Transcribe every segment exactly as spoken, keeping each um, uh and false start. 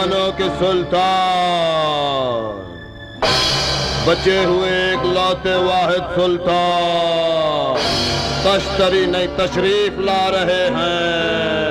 सुल्तानों के सुल्तान, बचे हुए एक लौते वाहिद सुल्तान तश्तरी नई तशरीफ ला रहे हैं।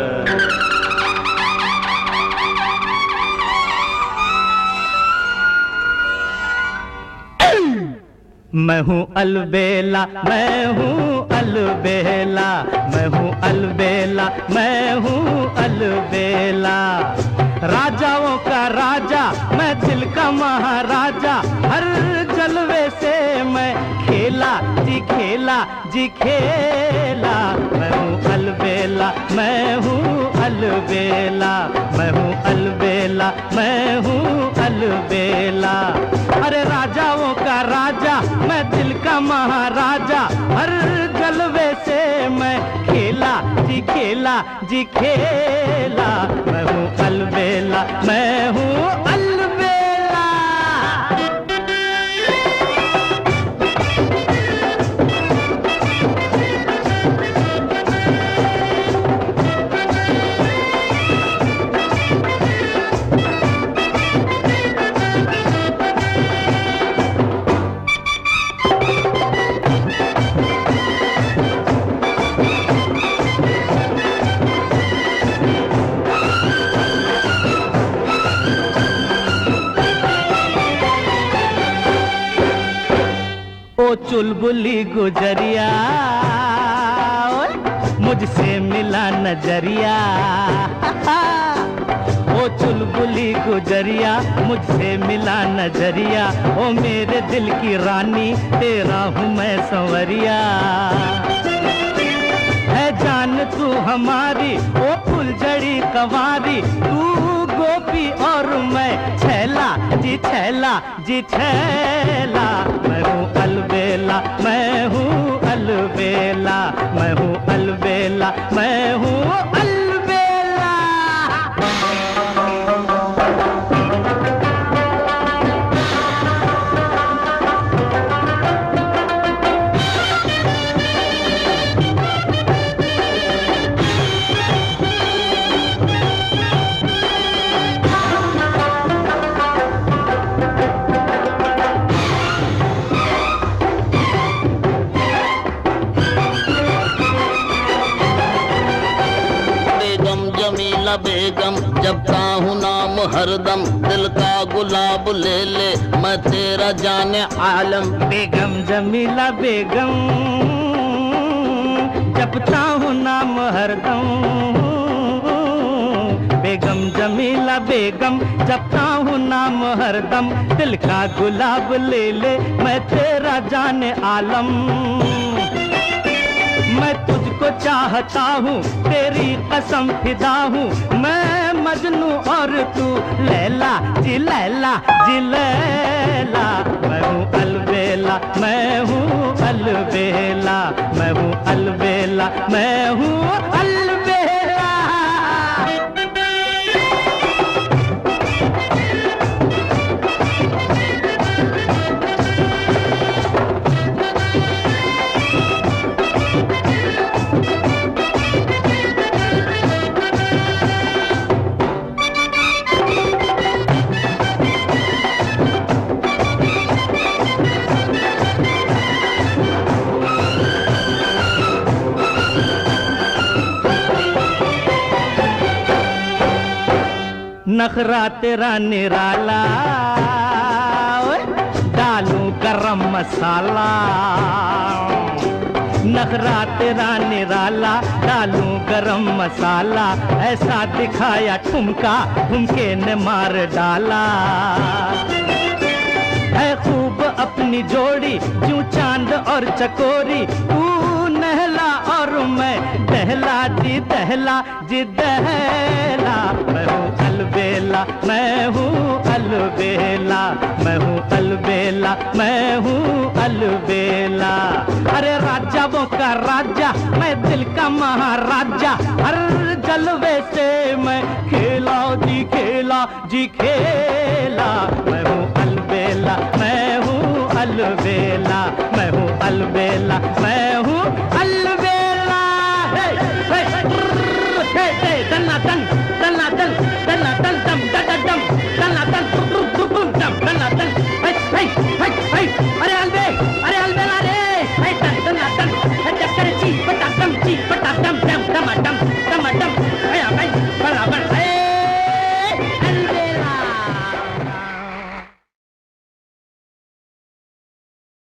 मैं हूँ अलबेला, मैं हूँ अलबेला, मैं हूँ अलबेला, मैं हूँ अलबेला। राजाओं का राजा, मैं दिल का महाराजा, हर जलवे से मैं खेला जी खेला जी खेला। मैं हूँ अलबेला, मैं हूँ अलबेला, मैं हूँ अलबेला, मैं हूँ अलबेला। अरे राजाओं का राजा, मैं दिल का महाराजा, हर जलवे से मैं खेला जी खेला जी खेला। मैं हूँ अलबेला, मैं हूँ अलबेला। ओ चुलबुली गुजरिया, मुझसे मिला नजरिया। ओ चुलबुली गुजरिया, मुझसे मिला नजरिया। ओ मेरे दिल की रानी, तेरा हूँ मैं संवरिया। है जान तू हमारी, ओ फुलझड़ी कवारी, तू गोपी और मैं छैला जी छैला जी छैला। मैं हूँ अलबेला, मैं हूँ अलबेला, मैं हूँ अलबेला, मैं हूँ अलबेला। जमीला बेगम, जपता हूँ नाम हरदम, दिल का गुलाब ले ले मैं तेरा जाने आलम। बेगम जमीला बेगम, जपता हूँ नाम हरदम। बेगम जमीला बेगम, जपता हूँ नाम हरदम, दिल का गुलाब ले ले मैं तेरा जाने आलम। मैं तुझको चाहता हूँ, तेरी कसम फिदा हूँ, मैं मजनू और तू लैला जी लैला जी लैला। मैं हूँ अलबेला, मैं हूँ अलबेला, मैं हूँ अलबेला, मैं हूँ अलबेला। नखरा तेरा निराला, डालूं गरम मसाला। नखरा तेरा निराला, डालूं गरम मसाला। ऐसा दिखाया ठुमका, ठुमके ने मार डाला। है खूब अपनी जोड़ी, जूं चांद और चकोरी, तू नहला और मैं दहला जी दहला जी दहला। मैं हूँ अलबेला, मैं हूँ अलबेला, मैं हूँ अलबेला, मैं हूँ अलबेला। अरे राजाओं का राजा, मैं दिल का महाराजा, हर जलवे से मैं खेला जी खेला जी खेला।